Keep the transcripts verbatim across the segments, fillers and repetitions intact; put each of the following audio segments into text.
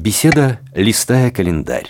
Беседа, листая календарь.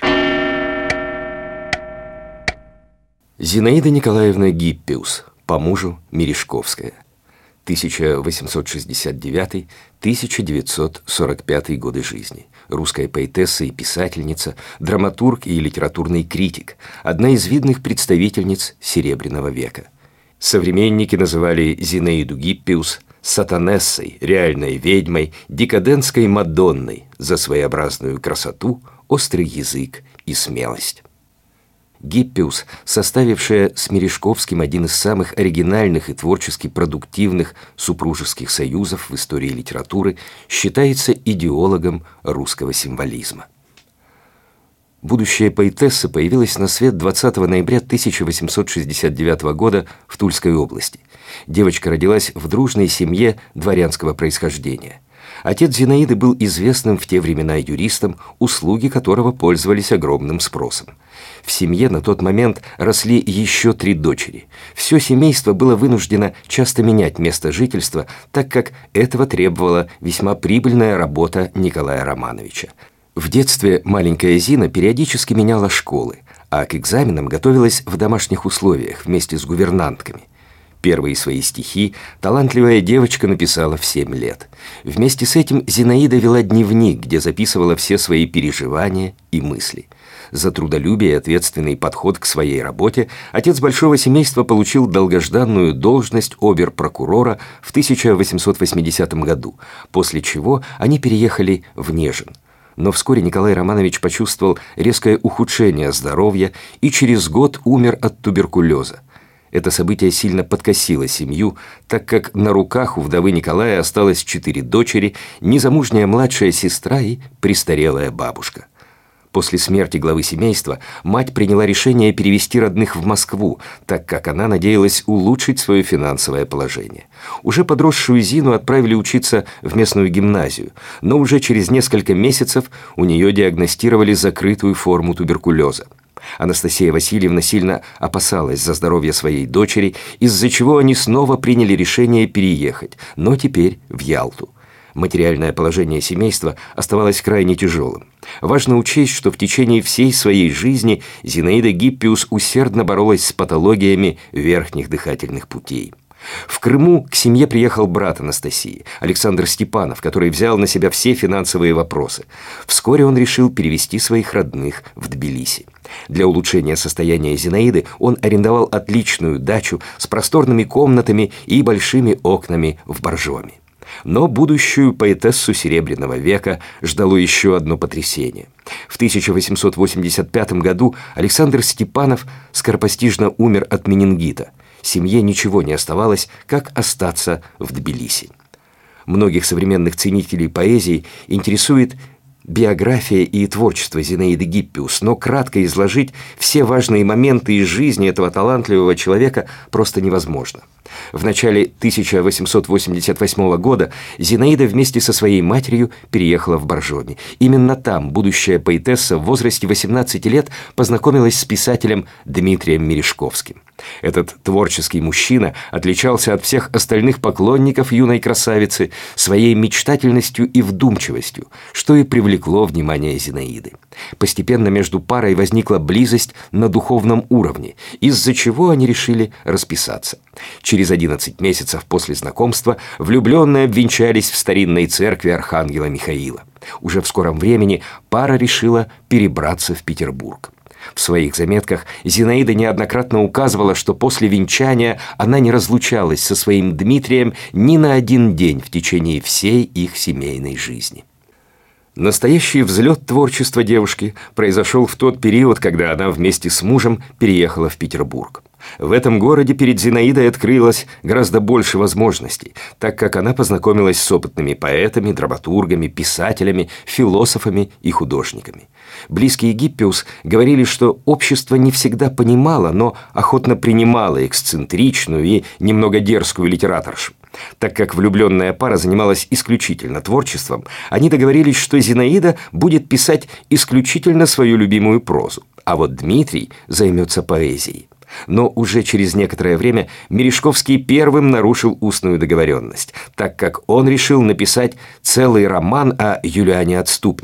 Зинаида Николаевна Гиппиус, по мужу Мережковская, тысяча восемьсот шестьдесят девятый — тысяча девятьсот сорок пятый годы жизни. Русская поэтесса и писательница, драматург и литературный критик, одна из видных представительниц Серебряного века. Современники называли Зинаиду Гиппиус сатанессой, реальной ведьмой, декадентской Мадонной за своеобразную красоту, острый язык и смелость. Гиппиус, составившая с Мережковским один из самых оригинальных и творчески продуктивных супружеских союзов в истории литературы, считается идеологом русского символизма. Будущая поэтесса появилась на свет двадцатого ноября тысяча восемьсот шестьдесят девятого года в Тульской области. Девочка родилась в дружной семье дворянского происхождения. Отец Зинаиды был известным в те времена юристом, услуги которого пользовались огромным спросом. В семье на тот момент росли еще три дочери. Все семейство было вынуждено часто менять место жительства, так как этого требовала весьма прибыльная работа Николая Романовича. В детстве маленькая Зина периодически меняла школы, а к экзаменам готовилась в домашних условиях вместе с гувернантками. Первые свои стихи талантливая девочка написала в семь лет. Вместе с этим Зинаида вела дневник, где записывала все свои переживания и мысли. За трудолюбие и ответственный подход к своей работе отец большого семейства получил долгожданную должность обер-прокурора в тысяча восемьсот восьмидесятом году, после чего они переехали в Нежин. Но вскоре Николай Романович почувствовал резкое ухудшение здоровья и через год умер от туберкулеза. Это событие сильно подкосило семью, так как на руках у вдовы Николая осталось четыре дочери, незамужняя младшая сестра и престарелая бабушка. После смерти главы семейства мать приняла решение перевести родных в Москву, так как она надеялась улучшить свое финансовое положение. Уже подросшую Зину отправили учиться в местную гимназию, но уже через несколько месяцев у нее диагностировали закрытую форму туберкулеза. Анастасия Васильевна сильно опасалась за здоровье своей дочери, из-за чего они снова приняли решение переехать, но теперь в Ялту. Материальное положение семейства оставалось крайне тяжелым. Важно учесть, что в течение всей своей жизни Зинаида Гиппиус усердно боролась с патологиями верхних дыхательных путей. В Крыму к семье приехал брат Анастасии, Александр Степанов, который взял на себя все финансовые вопросы. Вскоре он решил перевести своих родных в Тбилиси. Для улучшения состояния Зинаиды он арендовал отличную дачу с просторными комнатами и большими окнами в Боржоми. Но будущую поэтессу Серебряного века ждало еще одно потрясение. В тысяча восемьсот восемьдесят пятом году Александр Степанов скоропостижно умер от менингита. Семье ничего не оставалось, как остаться в Тбилиси. Многих современных ценителей поэзии интересует биография и творчество Зинаиды Гиппиус, но кратко изложить все важные моменты из жизни этого талантливого человека просто невозможно. В начале тысяча восемьсот восемьдесят восьмого года Зинаида вместе со своей матерью переехала в Боржоми. Именно там будущая поэтесса в возрасте восемнадцати лет познакомилась с писателем Дмитрием Мережковским. Этот творческий мужчина отличался от всех остальных поклонников юной красавицы своей мечтательностью и вдумчивостью, что и привлекло внимание Зинаиды. Постепенно между парой возникла близость на духовном уровне, из-за чего они решили расписаться. Через одиннадцать месяцев после знакомства влюбленные обвенчались в старинной церкви Архангела Михаила. Уже в скором времени пара решила перебраться в Петербург. В своих заметках Зинаида неоднократно указывала, что после венчания она не разлучалась со своим Дмитрием ни на один день в течение всей их семейной жизни. Настоящий взлет творчества девушки произошел в тот период, когда она вместе с мужем переехала в Петербург. В этом городе перед Зинаидой открылось гораздо больше возможностей, так как она познакомилась с опытными поэтами, драматургами, писателями, философами и художниками. Близкие Гиппиус говорили, что общество не всегда понимало, но охотно принимало эксцентричную и немного дерзкую литераторшу. Так как влюбленная пара занималась исключительно творчеством, они договорились, что Зинаида будет писать исключительно свою любимую прозу, а вот Дмитрий займется поэзией. Но уже через некоторое время Мережковский первым нарушил устную договоренность, так как он решил написать целый роман о Юлиане Отступнике.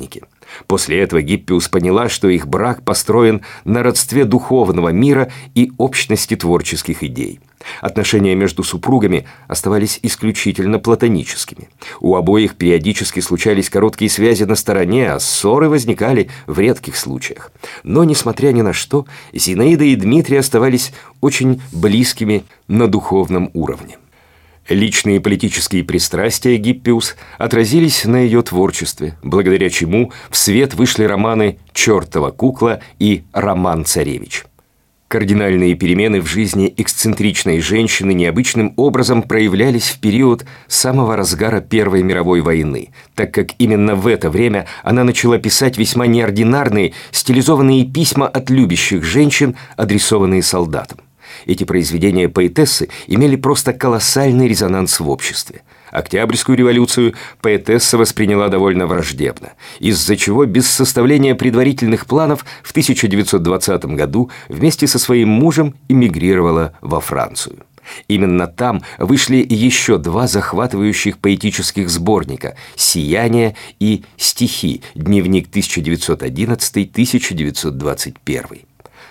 После этого Гиппиус поняла, что их брак построен на родстве духовного мира и общности творческих идей. Отношения между супругами оставались исключительно платоническими. У обоих периодически случались короткие связи на стороне, а ссоры возникали в редких случаях. Но, несмотря ни на что, Зинаида и Дмитрий оставались очень близкими на духовном уровне. Личные политические пристрастия Гиппиус отразились на ее творчестве, благодаря чему в свет вышли романы «Чертова кукла» и «Роман-царевич». Кардинальные перемены в жизни эксцентричной женщины необычным образом проявлялись в период самого разгара Первой мировой войны, так как именно в это время она начала писать весьма неординарные, стилизованные письма от любящих женщин, адресованные солдатам. Эти произведения поэтессы имели просто колоссальный резонанс в обществе. Октябрьскую революцию поэтесса восприняла довольно враждебно, из-за чего без составления предварительных планов в тысяча девятьсот двадцатом году вместе со своим мужем эмигрировала во Францию. Именно там вышли еще два захватывающих поэтических сборника «Сияние» и «Стихи. Дневник тысяча девятьсот одиннадцатый — тысяча девятьсот двадцать первый».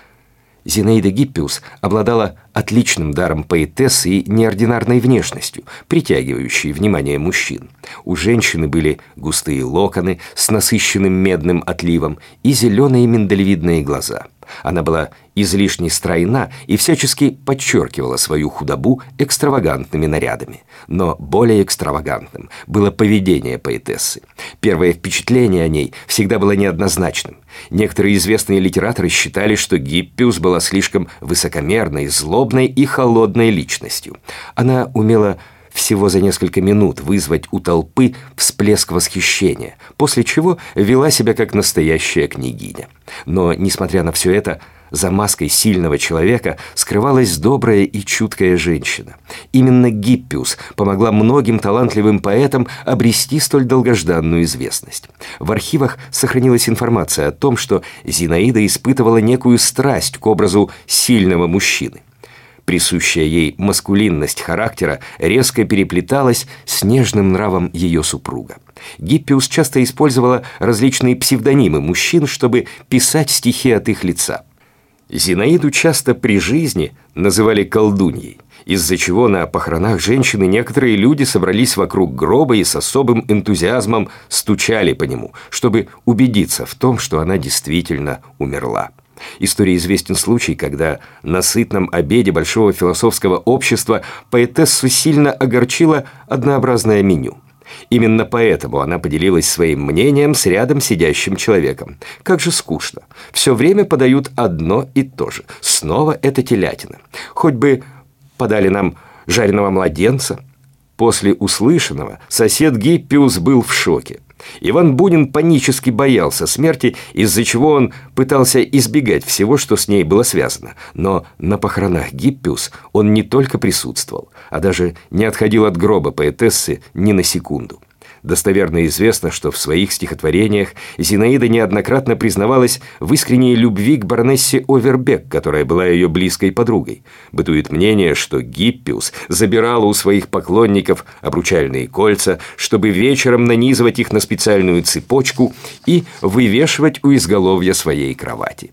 Зинаида Гиппиус обладала отличным даром поэтессы и неординарной внешностью, притягивающей внимание мужчин. У женщины были густые локоны с насыщенным медным отливом и зеленые миндалевидные глаза. Она была излишне стройна и всячески подчеркивала свою худобу экстравагантными нарядами. Но более экстравагантным было поведение поэтессы. Первое впечатление о ней всегда было неоднозначным. Некоторые известные литераторы считали, что Гиппиус была слишком высокомерной, злобной и холодной личностью. Она умела всего за несколько минут вызвать у толпы всплеск восхищения, после чего вела себя как настоящая княгиня. Но, несмотря на все это, за маской сильного человека скрывалась добрая и чуткая женщина. Именно Гиппиус помогла многим талантливым поэтам обрести столь долгожданную известность. В архивах сохранилась информация о том, что Зинаида испытывала некую страсть к образу сильного мужчины. Присущая ей маскулинность характера резко переплеталась с нежным нравом ее супруга. Гиппиус часто использовала различные псевдонимы мужчин, чтобы писать стихи от их лица. Зинаиду часто при жизни называли колдуньей, из-за чего на похоронах женщины некоторые люди собрались вокруг гроба и с особым энтузиазмом стучали по нему, чтобы убедиться в том, что она действительно умерла. Истории известен случай, когда на сытном обеде Большого философского общества поэтессу сильно огорчило однообразное меню. Именно поэтому она поделилась своим мнением с рядом сидящим человеком. Как же скучно. Все время подают одно и то же. Снова это телятина. Хоть бы подали нам жареного младенца. После услышанного сосед Гиппиус был в шоке. Иван Бунин панически боялся смерти, из-за чего он пытался избегать всего, что с ней было связано. Но на похоронах Гиппиус он не только присутствовал, а даже не отходил от гроба поэтессы ни на секунду. Достоверно известно, что в своих стихотворениях Зинаида неоднократно признавалась в искренней любви к баронессе Овербек, которая была ее близкой подругой. Бытует мнение, что Гиппиус забирала у своих поклонников обручальные кольца, чтобы вечером нанизывать их на специальную цепочку и вывешивать у изголовья своей кровати.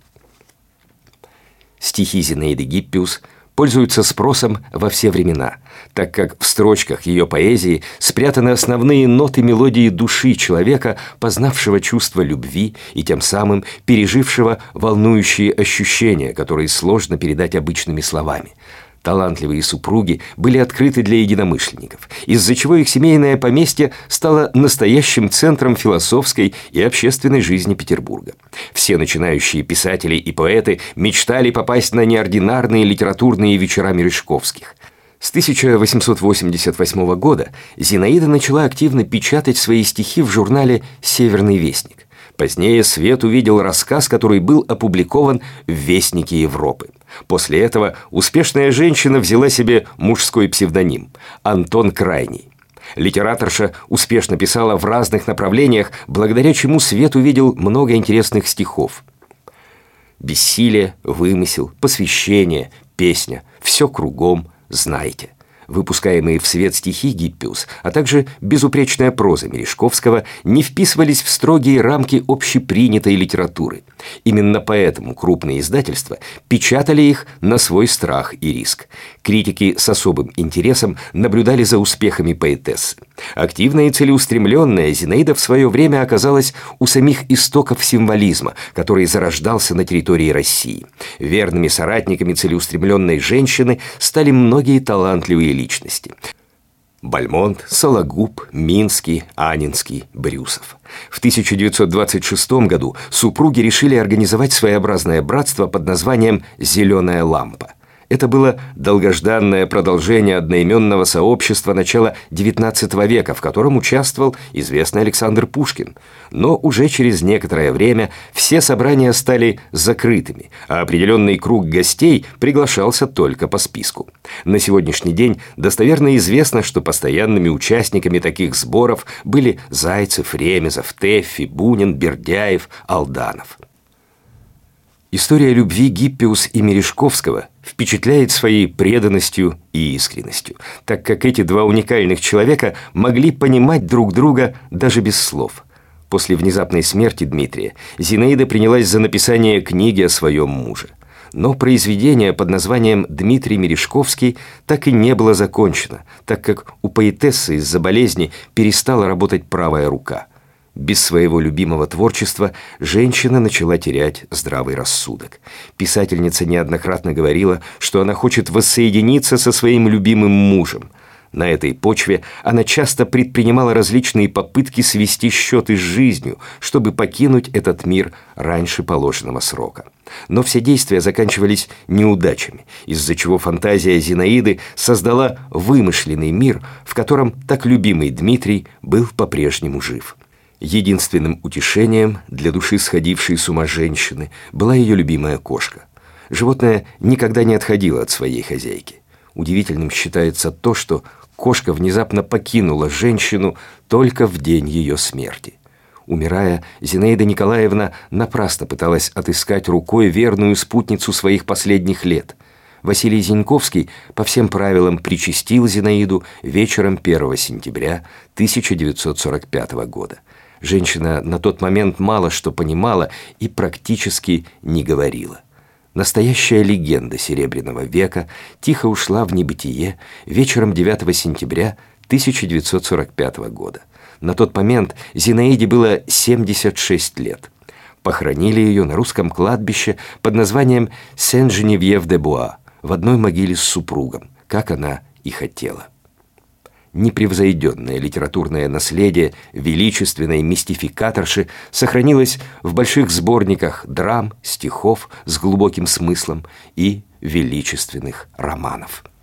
Стихи Зинаиды Гиппиус пользуются спросом во все времена, так как в строчках ее поэзии спрятаны основные ноты мелодии души человека, познавшего чувство любви и тем самым пережившего волнующие ощущения, которые сложно передать обычными словами. Талантливые супруги были открыты для единомышленников, из-за чего их семейное поместье стало настоящим центром философской и общественной жизни Петербурга. Все начинающие писатели и поэты мечтали попасть на неординарные литературные вечера Мережковских. С тысяча восемьсот восемьдесят восьмого года Зинаида начала активно печатать свои стихи в журнале «Северный вестник». Позднее свет увидел рассказ, который был опубликован в «Вестнике Европы». После этого успешная женщина взяла себе мужской псевдоним – Антон Крайний. Литераторша успешно писала в разных направлениях, благодаря чему свет увидел много интересных стихов. Бессилие, вымысел, посвящение, песня – все кругом, знаете. Выпускаемые в свет стихи Гиппиус, а также безупречная проза Мережковского не вписывались в строгие рамки общепринятой литературы. Именно поэтому крупные издательства печатали их на свой страх и риск. Критики с особым интересом наблюдали за успехами поэтессы. Активная и целеустремленная Зинаида в свое время оказалась у самих истоков символизма, который зарождался на территории России. Верными соратниками целеустремленной женщины стали многие талантливые личности: Бальмонт, Сологуб, Минский, Анинский, Брюсов. В тысяча девятьсот двадцать шестом году супруги решили организовать своеобразное братство под названием «Зеленая лампа». Это было долгожданное продолжение одноименного сообщества начала девятнадцатого века, в котором участвовал известный Александр Пушкин. Но уже через некоторое время все собрания стали закрытыми, а определенный круг гостей приглашался только по списку. На сегодняшний день достоверно известно, что постоянными участниками таких сборов были Зайцев, Ремезов, Тэффи, Бунин, Бердяев, Алданов. История любви Гиппиус и Мережковского впечатляет своей преданностью и искренностью, так как эти два уникальных человека могли понимать друг друга даже без слов. После внезапной смерти Дмитрия Зинаида принялась за написание книги о своем муже. Но произведение под названием «Дмитрий Мережковский» так и не было закончено, так как у поэтессы из-за болезни перестала работать правая рука. Без своего любимого творчества женщина начала терять здравый рассудок. Писательница неоднократно говорила, что она хочет воссоединиться со своим любимым мужем. На этой почве она часто предпринимала различные попытки свести счеты с жизнью, чтобы покинуть этот мир раньше положенного срока. Но все действия заканчивались неудачами, из-за чего фантазия Зинаиды создала вымышленный мир, в котором так любимый Дмитрий был по-прежнему жив. Единственным утешением для души сходившей с ума женщины была ее любимая кошка. Животное никогда не отходило от своей хозяйки. Удивительным считается то, что кошка внезапно покинула женщину только в день ее смерти. Умирая, Зинаида Николаевна напрасно пыталась отыскать рукой верную спутницу своих последних лет. Василий Зиньковский по всем правилам причастил Зинаиду вечером первого сентября тысяча девятьсот сорок пятого года. Женщина на тот момент мало что понимала и практически не говорила. Настоящая легенда Серебряного века тихо ушла в небытие вечером девятого сентября тысяча девятьсот сорок пятого года. На тот момент Зинаиде было семьдесят шесть лет. Похоронили ее на русском кладбище под названием Сен-Женевьев-де-Буа в одной могиле с супругом, как она и хотела. Непревзойденное литературное наследие величественной мистификаторши сохранилось в больших сборниках драм, стихов с глубоким смыслом и величественных романов.